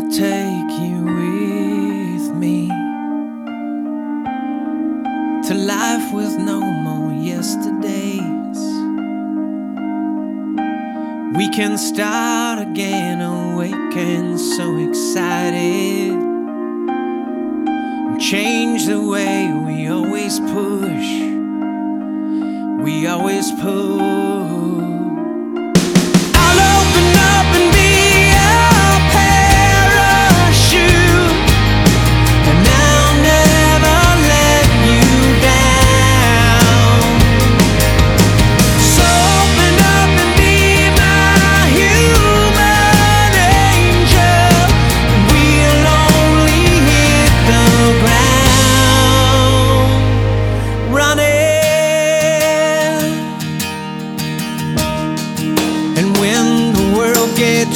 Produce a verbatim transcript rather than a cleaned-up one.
take you with me to life with no more yesterdays. We can start again, awake and so excited, and change the way we always push, we always push.